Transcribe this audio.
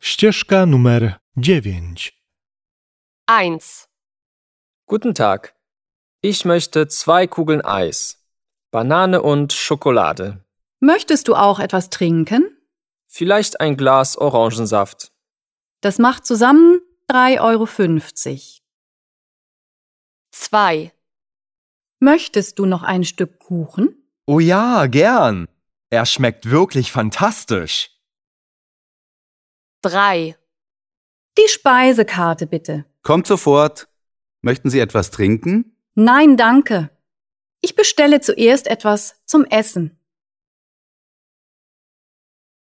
Ścieżka numer 9. 1. Guten Tag. Ich möchte 2 Kugeln Eis, Banane und Schokolade. Möchtest du auch etwas trinken? Vielleicht ein Glas Orangensaft. Das macht zusammen 3,50 €. 2. Möchtest du noch ein Stück Kuchen? Oh ja, gern. Er schmeckt wirklich fantastisch. 3. Die Speisekarte bitte. Kommt sofort. Möchten Sie etwas trinken? Nein, danke. Ich bestelle zuerst etwas zum Essen.